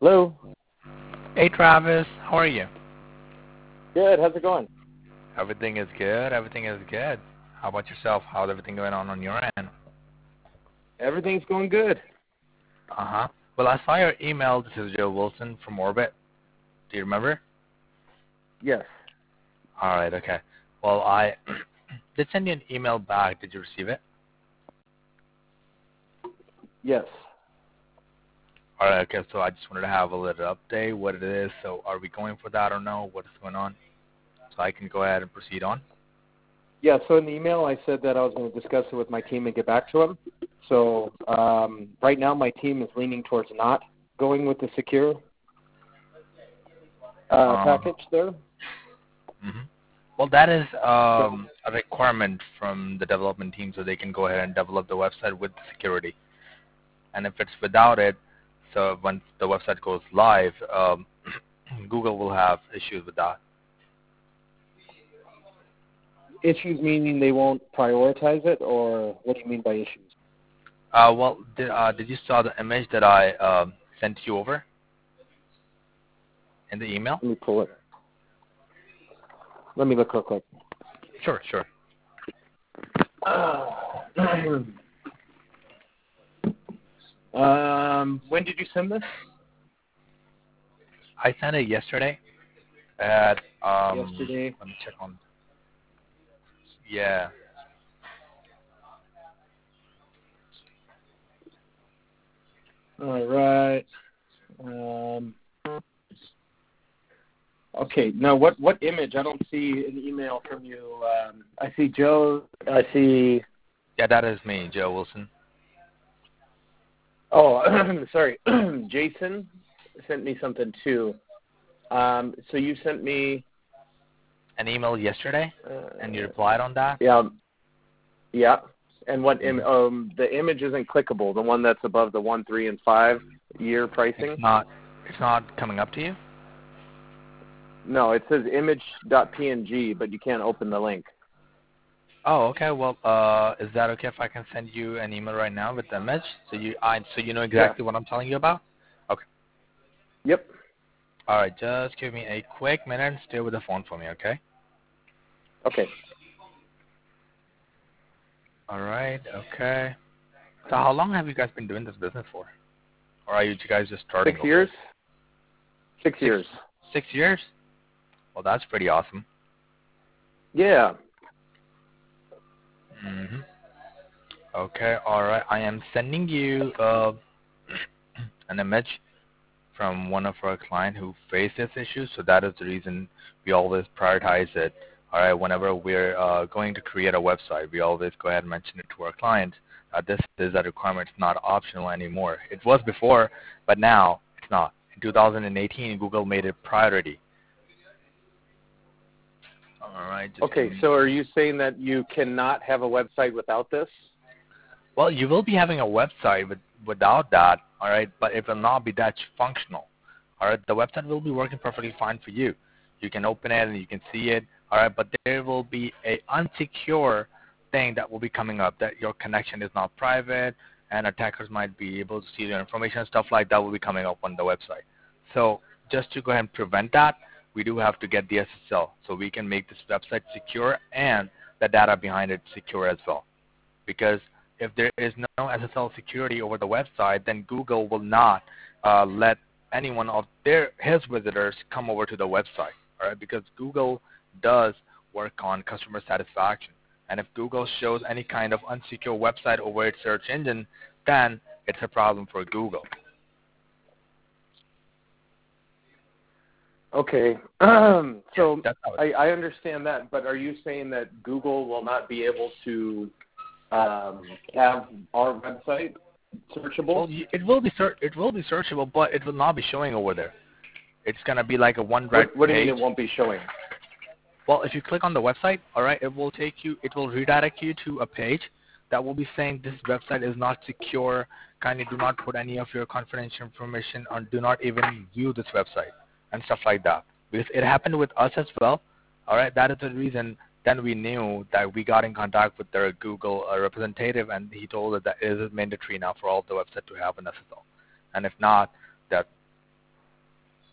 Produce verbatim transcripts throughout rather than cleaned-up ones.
Hello. Hey Travis, how are you? Good. How's it going? Everything is good. Everything is good. How about yourself? How's everything going on on your end? Everything's going good. Uh huh. Well, I saw your email. This is Joe Wilson from Orbit. Do you remember? Yes. All right. Okay. Well, I did send you an email back. Did you receive it? Yes. All right. Okay. So I just wanted to have a little update what it is. So are we going for that or no? What is going on? So I can go ahead and proceed on. Yeah. So in the email, I said that I was going to discuss it with my team and get back to them. So um, right now, my team is leaning towards not going with the secure uh, Um, package there. Mm-hmm. Well, that is um, a requirement from the development team, so they can go ahead and develop the website with security. And if it's without it, so once the website goes live, um, Google will have issues with that. Issues meaning they won't prioritize it, or what do you mean by issues? Uh, well, did, uh, did you saw the image that I um, sent you over in the email? Let me pull it. Let me look real quick. Sure, sure. Uh, um, when did you send this? I sent it yesterday at, um, Yesterday. let me check on, yeah. All right. Um, okay. Now, what what image? I don't see an email from you. Um, I see Joe. I see. Yeah, that is me, Joe Wilson. Oh, sorry. Jason sent me something too. Um, so you sent me An email yesterday, uh, and you replied on that? Yeah. Yeah. And what? Im- Mm-hmm. um, the image isn't clickable. The one that's above the one, three, and five year pricing. It's not. It's not coming up to you. No, it says image.png, but you can't open the link. Oh, okay. Well, uh, is that okay if I can send you an email right now with the image, so you, I, so you know exactly Yeah. what I'm telling you about? Okay. Yep. All right. Just give me a quick minute and stay with the phone for me, okay? Okay. All right. Okay. So, how long have you guys been doing this business for, or are you guys just starting? Six over? years. Six Six years. Six years. Well, that's pretty awesome. Yeah. Mm-hmm. Okay. All right. I am sending you uh, an image from one of our clients who faced this issue, so that is the reason we always prioritize it. All right, whenever we're uh, going to create a website, we always go ahead and mention it to our clients that this is a requirement, it's not optional anymore. It was before, but now it's not. In two thousand eighteen, Google made it priority. All right. Just Okay, so are you saying that you cannot have a website without this? Well, you will be having a website with, without that, all right, but it will not be that functional. All right, the website will be working perfectly fine for you. You can open it and you can see it, all right, but there will be a unsecure thing that will be coming up, that your connection is not private and attackers might be able to see your information and stuff like that will be coming up on the website. So just to go ahead and prevent that, we do have to get the S S L so we can make this website secure and the data behind it secure as well. Because if there is no S S L security over the website, then Google will not uh, let anyone of their his visitors come over to the website, all right? Because Google does work on customer satisfaction, and if Google shows any kind of unsecure website over its search engine, then it's a problem for Google. Okay. Um, so That's how it I, is. I understand that, but are you saying that Google will not be able to um, have our website searchable? Well, y- it will be ser- it will be searchable, but it will not be showing over there. It's gonna be like a one red What, what do you page. mean it won't be showing? Well, if you click on the website, all right, it will take you, it will redirect you to a page that will be saying this website is not secure. Kindly do not put any of your confidential information or do not even view this website and stuff like that. Because it happened with us as well. All right, that is the reason. Then we knew that we got in contact with their Google uh, representative, and he told us that it is mandatory now for all the website to have an S S L. And if not, that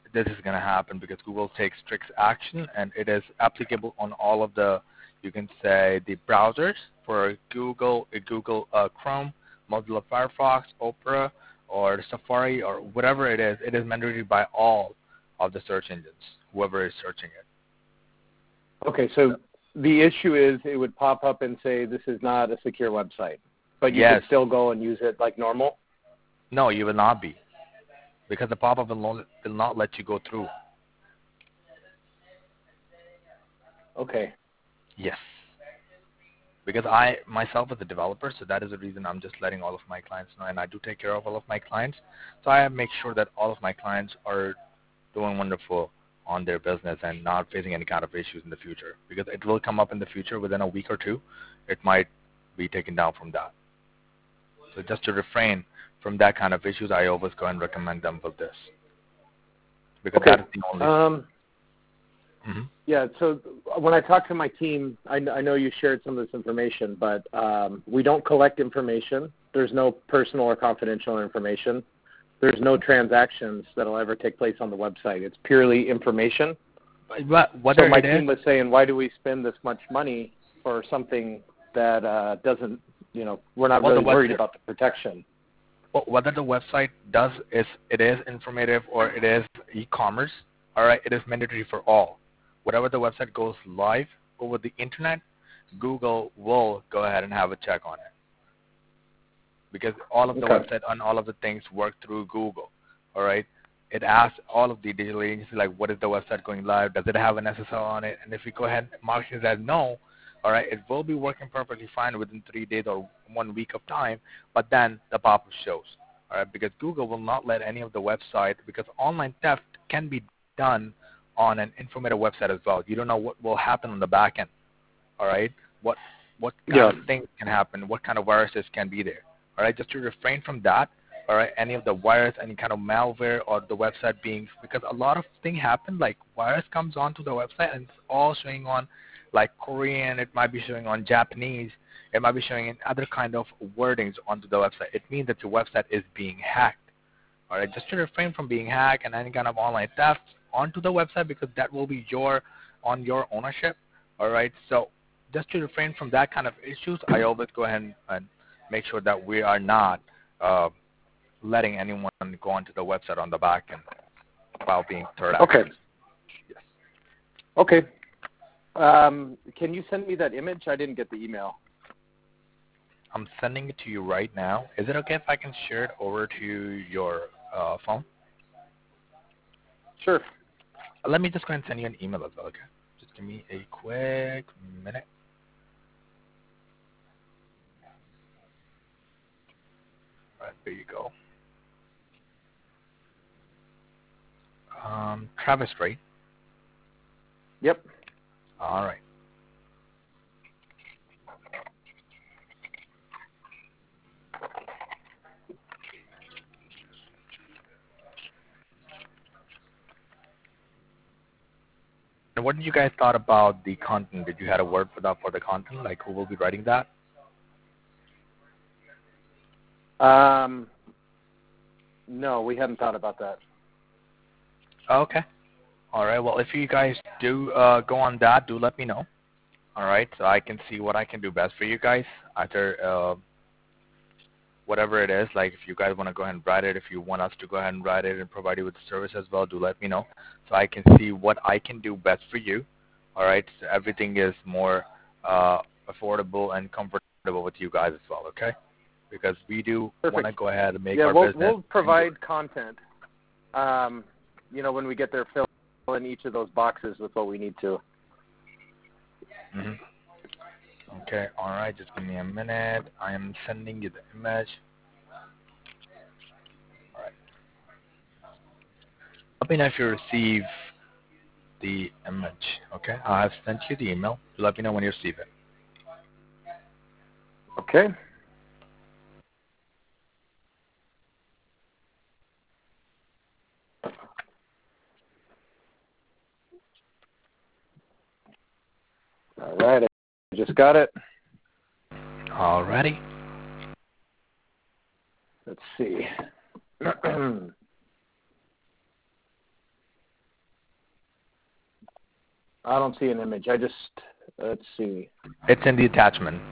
this is going to happen because Google takes strict action, and it is applicable on all of the, you can say, the browsers for Google, uh, Google uh, Chrome, Mozilla Firefox, Opera, or Safari, or whatever it is. It is mandated by all of the search engines, whoever is searching it. Okay, so the issue is it would pop up and say this is not a secure website, but you Yes. could still go and use it like normal? No, you will not be, because the pop-up will not, will not let you go through. Okay. Yes. Because I myself as a developer, so that is the reason I'm just letting all of my clients know, and I do take care of all of my clients. So I make sure that all of my clients are doing wonderful on their business and not facing any kind of issues in the future. Because it will come up in the future within a week or two. It might be taken down from that. So just to refrain from that kind of issues, I always go and recommend them with this. Because Okay. that is the only... Um, mm-hmm. Yeah, so when I talk to my team, I, I know you shared some of this information, but um, we don't collect information. There's no personal or confidential information. There's no transactions that will ever take place on the website. It's purely information. But whether so my it team is, was saying, why do we spend this much money for something that uh, doesn't, you know, we're not well, really worried website, about the protection. well, whether the website does is it is informative or it is e-commerce, all right, it is mandatory for all. Whatever the website goes live over the internet, Google will go ahead and have a check on it. Because all of the Okay. website and all of the things work through Google, all right? It asks all of the digital agencies, like, what is the website going live? Does it have an S S L on it? And if we go ahead and mark it as no, all right, it will be working perfectly fine within three days or one week of time, but then the pop-up shows, all right? Because Google will not let any of the website, because online theft can be done on an informative website as well. You don't know what will happen on the back end, all right? What what kind Yeah. of things can happen? What kind of viruses can be there? All right, just to refrain from that, all right, any of the virus, any kind of malware or the website being, because a lot of things happen, like virus comes onto the website and it's all showing on like Korean, it might be showing on Japanese, it might be showing in other kind of wordings onto the website. It means that your website is being hacked. All right, just to refrain from being hacked and any kind of online theft onto the website, because that will be your on your ownership. All right, so just to refrain from that kind of issues, I always go ahead and, and make sure that we are not uh, letting anyone go onto the website on the back end while being third Okay. actors. Yes. Okay. Um, can you send me that image? I didn't get the email. I'm sending it to you right now. Is it okay if I can share it over to your uh, phone? Sure. Let me just go ahead and send you an email as well, okay? Just give me a quick minute. All right, there you go. Um, Travis, right? Yep. All right. And what did you guys thought about the content? Did you have a word for that for the content? Like who will be writing that? Um, no, we hadn't thought about that. Okay. All right. Well, if you guys do uh, go on that, do let me know. All right, so I can see what I can do best for you guys after uh, whatever it is. Like if you guys want to go ahead and write it, if you want us to go ahead and write it and provide you with the service as well, do let me know so I can see what I can do best for you. All right, so everything is more uh, affordable and comfortable with you guys as well. Okay, because we do want to go ahead and make yeah, our we'll, business. we'll provide content. Um, you know, when we get there, fill in each of those boxes with what we need to. Mm-hmm. Okay, all right, just give me a minute. I am sending you the image. All right. Let me know if you receive the image. Okay, I have sent you the email. Let me know when you receive it. Okay. All right, I just got it. Alrighty. Let's see. I don't see an image. I just, let's see. It's in the attachment.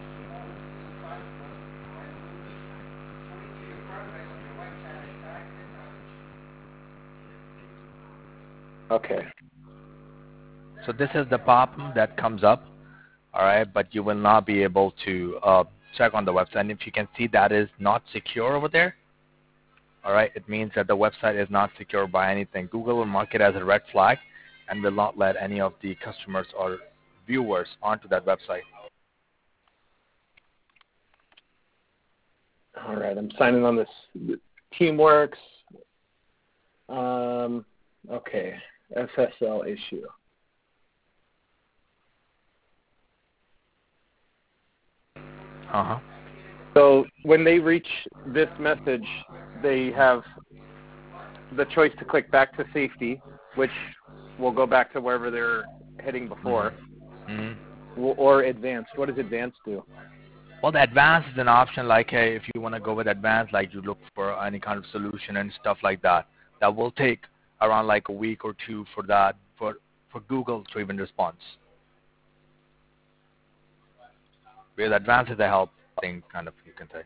Okay. So this is the pop-up that comes up, all right, but you will not be able to uh, check on the website. And if you can see that is not secure over there, all right, it means that the website is not secure by anything. Google will mark it as a red flag and will not let any of the customers or viewers onto that website. All right, I'm signing on this. Teamworks. Um, okay, S S L issue. Uh-huh. So when they reach this message, they have the choice to click back to safety, which will go back to wherever they're heading before, Mm-hmm. or advanced. What does advanced do? Well, the advanced is an option, like, hey, if you want to go with advanced, like you look for any kind of solution and stuff like that. That will take around like a week or two for that, for, for Google to even respond. Because advanced is a help thing, kind of, you can say.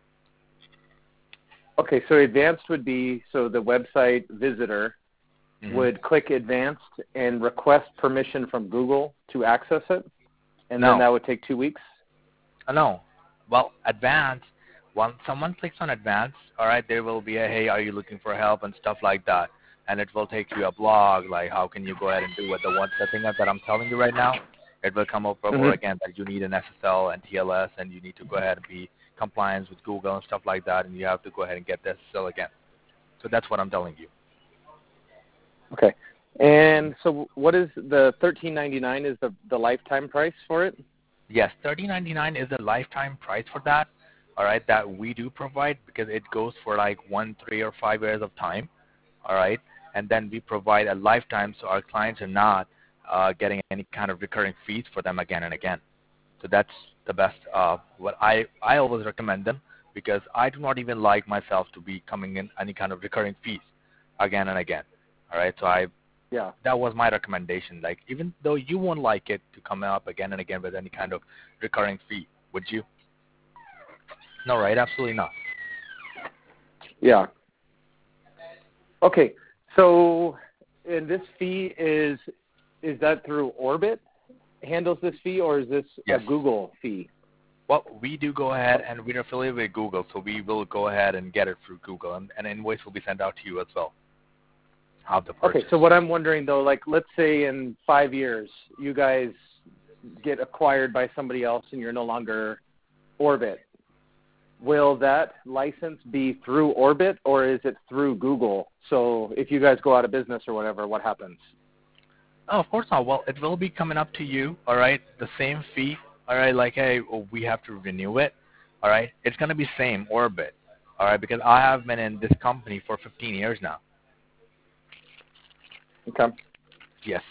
Okay, so advanced would be, so the website visitor mm-hmm. would click advanced and request permission from Google to access it, and no. then that would take two weeks? Uh, no. Well, advanced, once someone clicks on advanced, all right, there will be a, hey, are you looking for help and stuff like that. And it will take you a blog, like how can you go ahead and do it. The one setting up that I'm telling you right now, it will come up over mm-hmm. again that you need an S S L and T L S, and you need to go ahead and be compliant with Google and stuff like that, and you have to go ahead and get the S S L again. So that's what I'm telling you. Okay. And so what is the thirteen ninety-nine is the, the lifetime price for it? Yes, thirteen ninety-nine is the lifetime price for that, all right, that we do provide because it goes for like one, three, or five years of time, all right, and then we provide a lifetime so our clients are not uh, getting any kind of recurring fees for them again and again. So that's the best. Uh, what I, I always recommend them because I do not even like myself to be coming in any kind of recurring fees again and again, all right, so I Yeah. That was my recommendation. Like, even though you won't like it to come up again and again with any kind of recurring fee, would you? No, right? Absolutely not. Yeah. Okay. So, and this fee is is that through Orbit handles this fee, or is this yes. a Google fee? Well, we do go ahead, and we're affiliated with Google, so we will go ahead and get it through Google, and an invoice will be sent out to you as well. The okay, so what I'm wondering though, like let's say in five years you guys get acquired by somebody else and you're no longer Orbit. Will that license be through Orbit or is it through Google? So if you guys go out of business or whatever, what happens? Oh, of course not. Well, it will be coming up to you, all right, the same fee, all right, like, hey, well, we have to renew it, all right. It's going to be same, Orbit, all right, because I have been in this company for fifteen years now. Okay. Yes.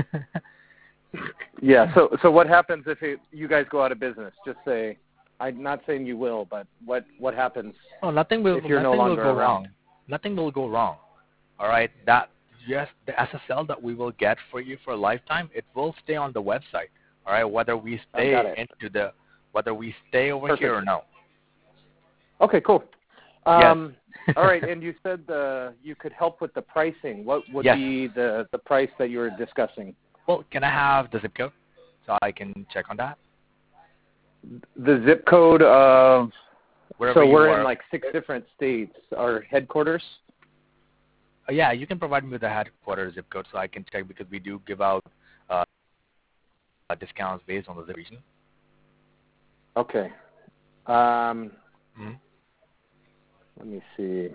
yeah. So, so what happens if it, you guys go out of business? Just say, I'm not saying you will, but what what happens? Oh, nothing will. If you're nothing no longer will go around? wrong. Nothing will go wrong. All right. That yes, the S S L that we will get for you for a lifetime, it will stay on the website. All right. Whether we stay into the, whether we stay over Perfect. here or no. Okay. Cool. Um, yes. all right, and you said the, you could help with the pricing. What would yes. be the, the price that you were discussing? Well, can I have the zip code so I can check on that? The zip code of, Wherever so you we're are. in like six different states. Our headquarters? Uh, yeah, you can provide me with the headquarters zip code so I can check because we do give out uh, discounts based on the region. Okay. Um, mm-hmm. Let me see.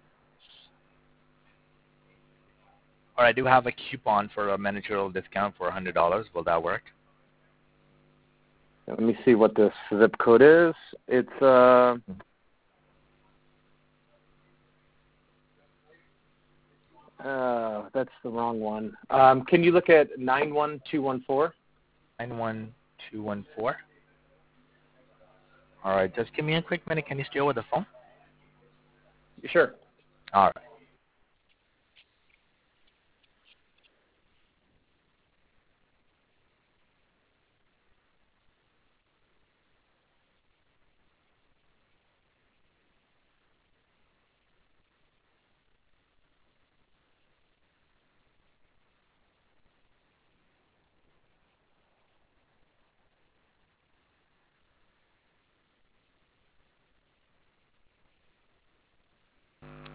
Or I do have a coupon for a managerial discount for one hundred dollars. Will that work? Let me see what this zip code is. It's uh, uh that's the wrong one. Um, can you look at nine one two one four? nine one two one four. All right, just give me a quick minute. Can you stay over the phone? Sure. All right.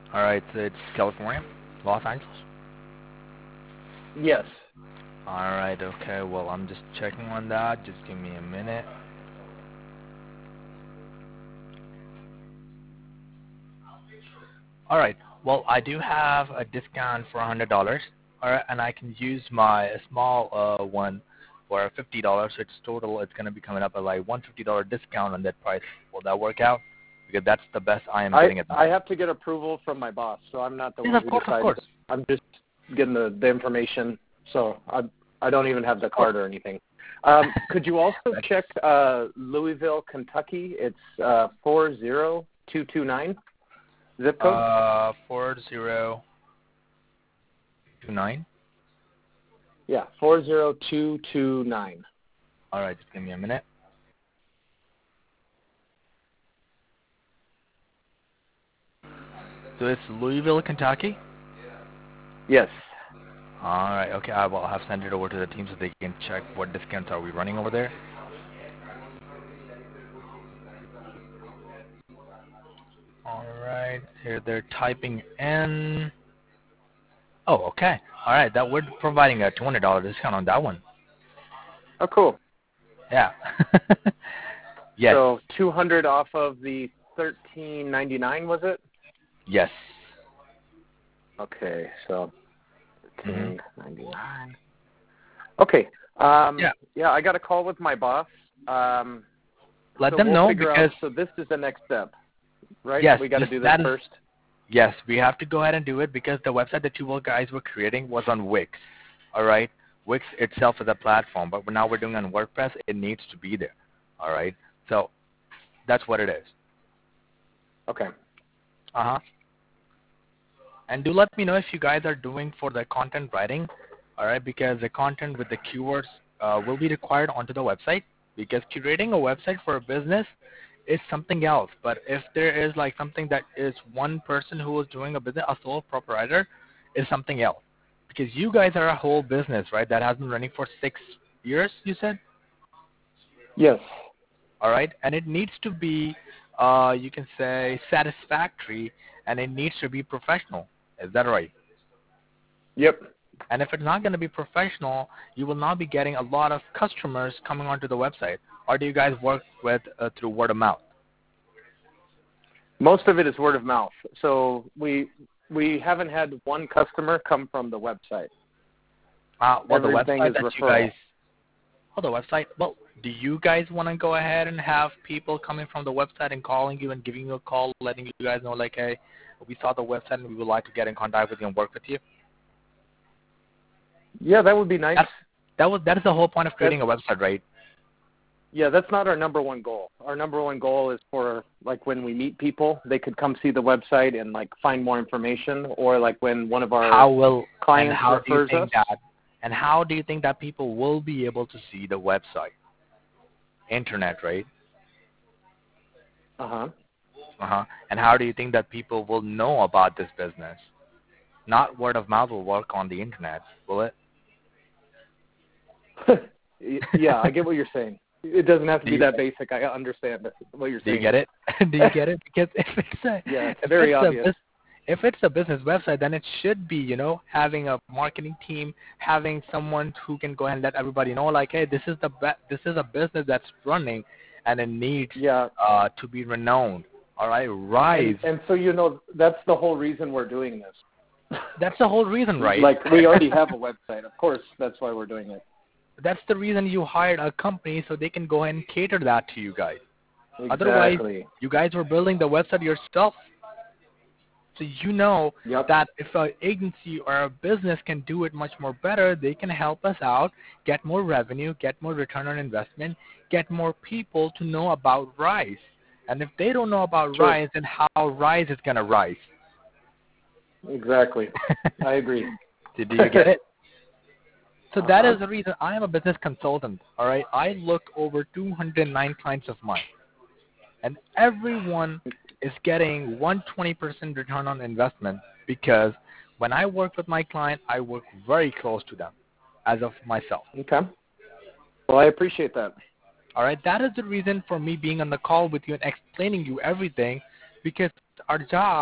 All right, so it's California, Los Angeles. Yes. All right, okay. Well, I'm just checking on that. Just give me a minute. All right. Well, I do have a discount for one hundred dollars. All right, and I can use my small uh, one for fifty dollars. So it's total. It's going to be coming up at like one hundred fifty dollars discount on that price. Will that work out? Because that's the best I am I, getting at the I moment. have to get approval from my boss, so I'm not the Yes, one of who course, of decides. course. I'm just getting the, the information, so I I don't even have the card or anything. Um, could you also check uh, Louisville, Kentucky? It's uh, four zero two two nine zip code. Uh, four zero two nine. Yeah, four zero two two nine. All right, just give me a minute. So it's Louisville, Kentucky. Yes. All right. Okay. I will have sent it over to the team so they can check what discounts are we running over there. All right. Here they're typing in. Oh, okay. All right. That we're providing a two hundred dollars discount on that one. Oh, cool. Yeah. Yes. So two hundred off of the thirteen ninety-nine, was it? Yes. Okay, so Mm-hmm. thirteen ninety-nine. Okay. Um, Yeah. Yeah, I got a call with my boss. Um, Let so them we'll know figure because out, so this is the next step, right? Yes, We got to yes, do this that is- first. yes, we have to go ahead and do it because the website that you guys were creating was on Wix. All right. Wix itself is a platform, but now we're doing on WordPress. It needs to be there. All right. So that's what it is. Okay. Uh huh. And do let me know if you guys are doing for the content writing, all right, because the content with the keywords uh, will be required onto the website, because curating a website for a business is something else. But if there is like something that is one person who is doing a business, a sole proprietor, is something else. Because you guys are a whole business, right, that has been running for six years, you said? Yes. All right, and it needs to be, uh, you can say, satisfactory, and it needs to be professional. Is that right? Yep. And if it's not going to be professional, you will not be getting a lot of customers coming onto the website. Or do you guys work with uh, through word of mouth? Most of it is word of mouth. So we we haven't had one customer come from the website. Uh, well, Everything the website is that referral. you guys, oh, the website. Well, do you guys want to go ahead and have people coming from the website and calling you and giving you a call, letting you guys know, like, hey, we saw the website and we would like to get in contact with you and work with you? Yeah, that would be nice. That's, that was that is the whole point of creating that's, a website, right? Yeah, that's not our number one goal. Our number one goal is for, like, when we meet people, they could come see the website and, like, find more information, or, like, when one of our how will, clients and how refers do you think us. That, and how do you think that people will be able to see the website? Internet, right? Uh-huh. Uh-huh. And how do you think that people will know about this business? Not word of mouth will work on the internet, will it? Yeah, I get what you're saying. It doesn't have to Do be you, that basic. I understand what you're do saying. you get it? Do you get it? Because if it's a, Yeah, it's if very it's obvious. A, if it's a business website, then it should be, you know, having a marketing team, having someone who can go ahead and let everybody know, like, hey, this is the be- this is a business that's running, and it needs Yeah. uh, to be renowned. All right, rise. And, and so, you know, that's the whole reason we're doing this. That's the whole reason, right? Like, we already have a website. Of course, that's why we're doing it. That's the reason you hired a company, so they can go ahead and cater that to you guys. Exactly. Otherwise, you guys were building the website yourself. So you know Yep. that if an agency or a business can do it much more better, they can help us out, get more revenue, get more return on investment, get more people to know about Rise. And if they don't know about Sure. Rise, then how Rise is going to rise? Exactly. I agree. Do you get it? So that Uh-huh. is the reason I am a business consultant, all right? I look over two hundred nine clients of mine, and everyone is getting one hundred twenty percent return on investment, because when I work with my client, I work very close to them as of myself. Okay. Well, I appreciate that. All right? That is the reason for me being on the call with you and explaining you everything, because our job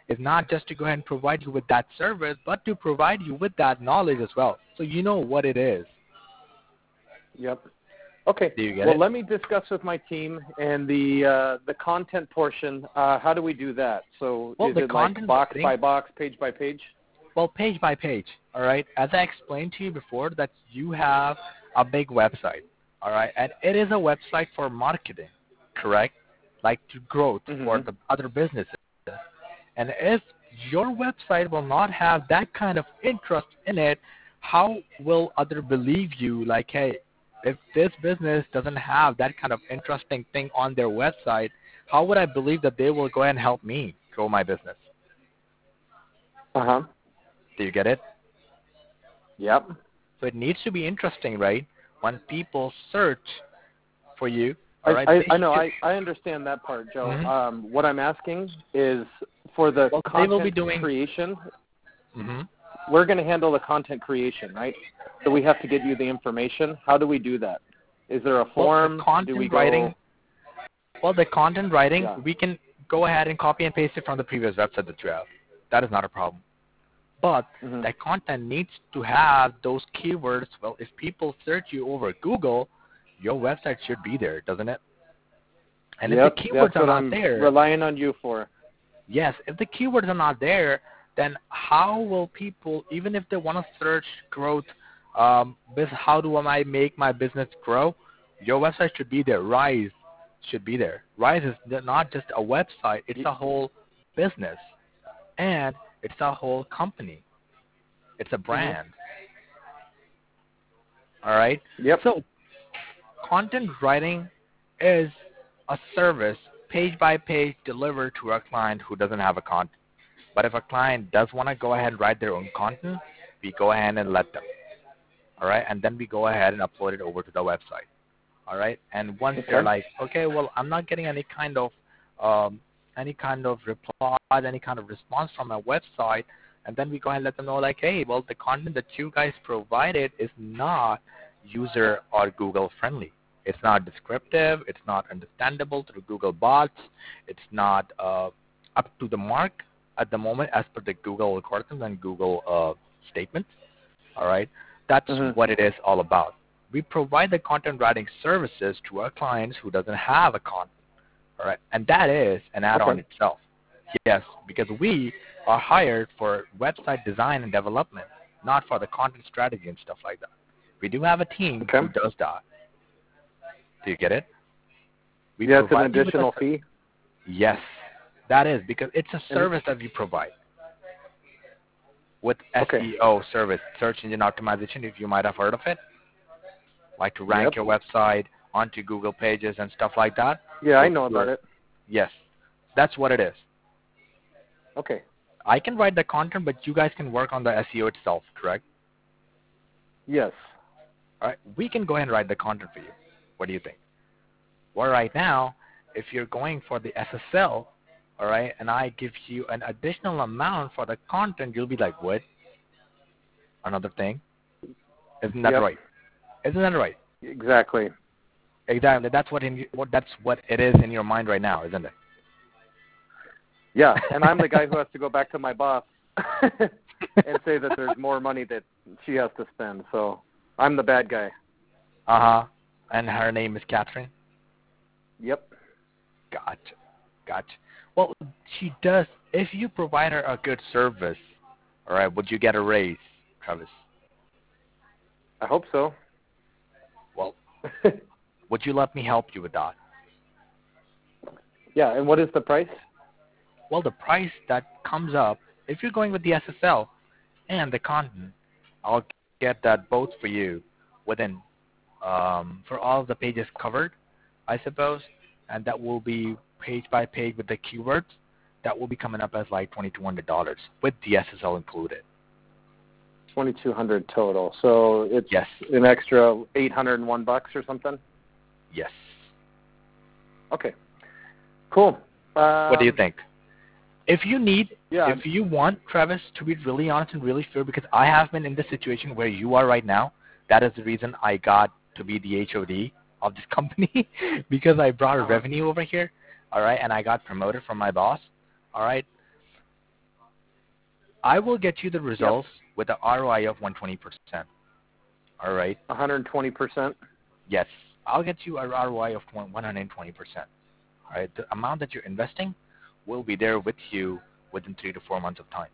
is not just to go ahead and provide you with that service, but to provide you with that knowledge as well, so you know what it is. Yep. Okay. Do you get well, it? let me discuss with my team and the uh, the content portion. Uh, how do we do that? So Well, is the it like content box writing- by box, page by page? Well, page by page, all right? As I explained to you before, that you have a big website, all right? And it is a website for marketing, correct? Like to growth Mhm. for the other businesses. And if your website will not have that kind of interest in it, how will other believe you? Like, hey, if this business doesn't have that kind of interesting thing on their website, how would I believe that they will go ahead and help me grow my business? Uh-huh. Do you get it? Yep. So it needs to be interesting, right? When people search for you, I, all right? I, they I know. should- I, I understand that part, Joe. Mhm. Um, what I'm asking is for the Well, they content will be doing- creation, Mhm. we're going to handle the content creation, right? So we have to get you the information. How do we do that? Is there a Well, form? the content do we go, writing. Well, the content writing, Yeah. we can go ahead and copy and paste it from the previous website that you have. That is not a problem. But Mhm. that content needs to have those keywords. Well, if people search you over Google, your website should be there, doesn't it? And Yep, if the keywords that's are what not I'm there, relying on you for. yes, if the keywords are not there, then how will people, even if they want to search growth, um, bus- how do I make my business grow? Your website should be there. Rise should be there. Rise is n- not just a website; it's a whole business, and it's a whole company. It's a brand. All right. Yep. So, content writing is a service, page by page, delivered to a client who doesn't have a content. But if a client does want to go ahead and write their own content, we go ahead and let them. All right, and then we go ahead and upload it over to the website. All right, and once they're Okay. like, okay, well, I'm not getting any kind of um, any kind of reply, any kind of response from my website, and then we go ahead and let them know, like, hey, well, the content that you guys provided is not user or Google friendly. It's not descriptive. It's not understandable through Google bots. It's not uh, up to the mark at the moment as per the Google algorithms and Google uh, statements. All right, that's Mhm. what it is all about. We provide the content writing services to our clients who doesn't have a content. All right, and that is an add-on Okay. itself. Yes, because we are hired for website design and development, not for the content strategy and stuff like that. We do have a team Okay. who does that. Do you get it? We Yeah, it's an provide you with a additional ser- fee. Yes, that is because it's a service that we provide with Okay. S E O service, search engine optimization, if you might have heard of it, like to rank Yep. your website onto Google pages and stuff like that. Yeah, I With know about your- it. Yes, that's what it is. Okay. I can write the content, but you guys can work on the S E O itself, correct? Yes. All right, we can go ahead and write the content for you. What do you think? Well, right now, if you're going for the S S L, all right, and I give you an additional amount for the content, you'll be like, what? Another thing? Isn't that Yep. right? Isn't that right? Exactly. Exactly. That's what in what that's what it is in your mind right now, isn't it? Yeah, and I'm the guy who has to go back to my boss and say that there's more money that she has to spend. So I'm the bad guy. Uh huh. And her name is Catherine. Yep. Gotcha. Gotcha. Well, she does. If you provide her a good service, all right, would you get a raise, Travis? I hope so. Well, would you let me help you with that? Yeah, and what is the price? Well, the price that comes up, if you're going with the S S L and the content, I'll get that both for you within, um, for all of the pages covered, I suppose, and that will be page by page with the keywords. That will be coming up as like twenty-two hundred dollars with the S S L included. twenty-two hundred total. So it's Yes. an extra eight hundred one bucks or something? Yes. Okay. Cool. Um, What do you think? If you need, Yeah. if you want, Travis, to be really honest and really fair, because I have been in the situation where you are right now, that is the reason I got to be the H O D of this company, because I brought Uh-huh. revenue over here, all right, and I got promoted from my boss, all right. I will get you the results yep. with an R O I of one hundred twenty percent. All right? one hundred twenty percent? Yes. I'll get you an R O I of one hundred twenty percent. All right? The amount that you're investing will be there with you within three to four months of time.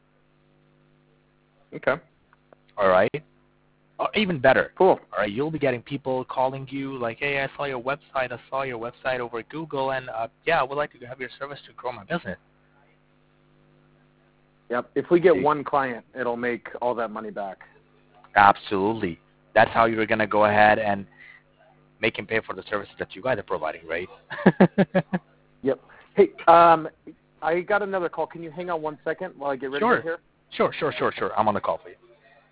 Okay. All right? Or even better. Cool. All right, you'll be getting people calling you like, hey, I saw your website. I saw your website over Google, and uh, yeah, I would like to have your service to grow my business. Yep. If we get one client, it'll make all that money back. Absolutely. That's how you're going to go ahead and make him pay for the services that you guys are providing, right? Yep. Hey, um, I got another call. Can you hang on one second while I get ready sure. here? Sure, sure, sure, sure. I'm on the call for you.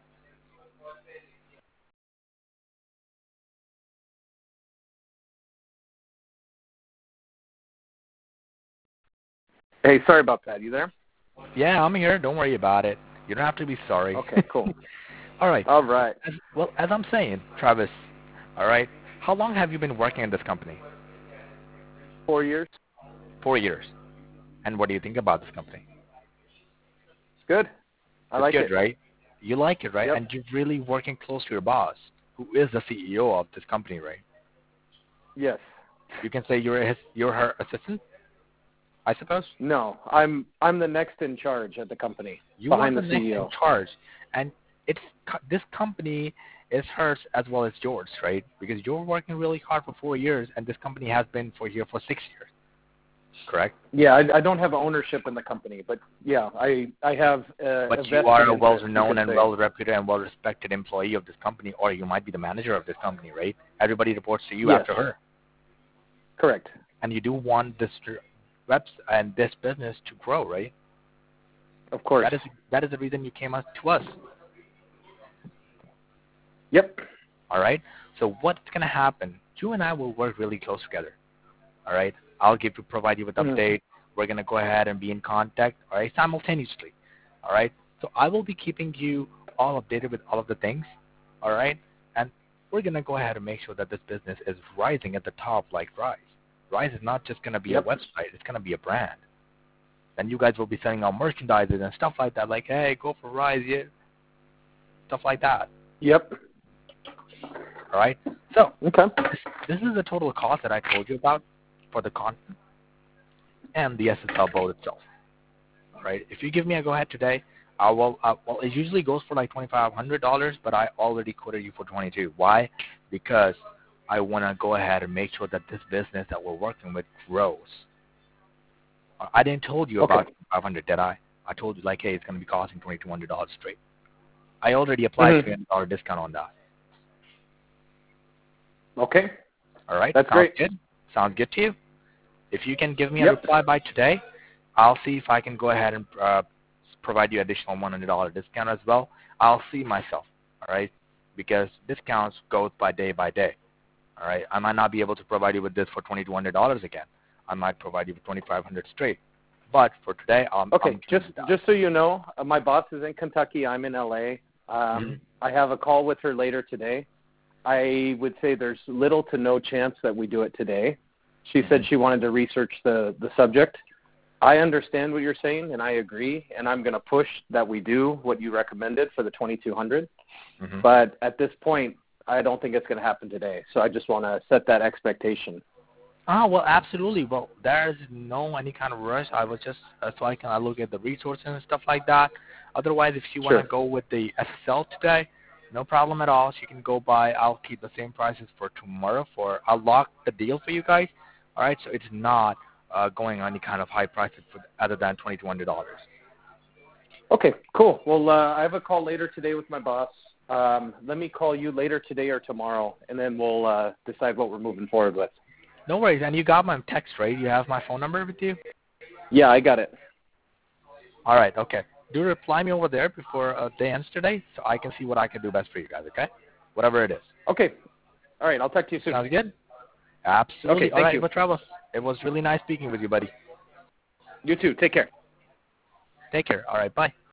Hey, sorry about that. You there? Yeah, I'm here. Don't worry about it. You don't have to be sorry. Okay, cool. All right. All right. As, well, as I'm saying, Travis, all right, how long have you been working in this company? Four years. Four years. And what do you think about this company? It's good. I it's like good, it. right? You like it, right? Yep. And you're really working close to your boss, who is the C E O of this company, right? Yes. You can say you're his, you're her assistant, I suppose? No, I'm I'm the next in charge at the company, you behind are the, the C E O. next in charge, and it's this company is hers as well as yours, right? Because you're working really hard for four years, and this company has been for here for six years. Correct? Yeah, I, I don't have ownership in the company, but yeah, I I have. Uh, but a you are a interest, well-known and say. well-reputed and well-respected employee of this company, or you might be the manager of this company, right? Everybody reports to you yes. after her. Correct. And you do want this reps and this business to grow, right? Of course. That is that is the reason you came out to us. Yep. All right. So what's going to happen? You and I will work really close together. All right. I'll give you provide you with mm-hmm. update. We're going to go ahead and be in contact. All right, simultaneously. All right. So I will be keeping you all updated with all of the things. All right. And we're going to go ahead and make sure that this business is rising at the top like Rise. Rise is not just going to be yep. a website. It's going to be a brand. And you guys will be selling out merchandise and stuff like that, like, hey, go for Rise, yeah. Stuff like that. Yep. All right? So, okay. this, this is the total cost that I told you about for the content and the S S L boat itself. All right? If you give me a go-ahead today, I will, uh, well, it usually goes for like twenty-five hundred dollars, but I already quoted you for twenty-two dollars. Why? Because I want to go ahead and make sure that this business that we're working with grows. I didn't told you okay. about five hundred dollars, did I? I told you, like, hey, it's going to be costing twenty-two hundred dollars straight. I already applied mm-hmm. three hundred dollars discount on that. Okay. All right? That's Sounds great. good? Sounds good to you? If you can give me yep. a reply by today, I'll see if I can go ahead and uh, provide you additional one hundred dollars discount as well. I'll see myself, all right? Because discounts go by day by day, all right? I might not be able to provide you with this for twenty-two hundred dollars again. I might provide you with twenty-five hundred dollars straight. But for today, I'm okay. I'm just just so you know, uh, my boss is in Kentucky. I'm in L A. Um, mm-hmm. I have a call with her later today. I would say there's little to no chance that we do it today. She mm-hmm. said she wanted to research the, the subject. I understand what you're saying, and I agree, and I'm going to push that we do what you recommended for the twenty-two hundred dollars. Mm-hmm. But at this point, I don't think it's going to happen today. So I just want to set that expectation. Oh, well, absolutely. Well, there's no any kind of rush. I was just, uh, so I can I look at the resources and stuff like that. Otherwise, if you sure. want to go with the S S L today, no problem at all. She can go by. I'll keep the same prices for tomorrow. For I'll lock the deal for you guys. All right, so it's not uh, going on any kind of high prices for, other than twenty-two hundred dollars. Okay, cool. Well, uh, I have a call later today with my boss. Um, let me call you later today or tomorrow, and then we'll uh, decide what we're moving forward with. No worries. And you got my text, right? You have my phone number with you? Yeah, I got it. All right, okay. Do reply me over there before uh, day ends today so I can see what I can do best for you guys, okay? Whatever it is. Okay. All right, I'll talk to you soon. Sounds good? Absolutely. Okay, thank All right, you. well, Travis, it was really nice speaking with you, buddy. You too. Take care. Take care. All right, bye.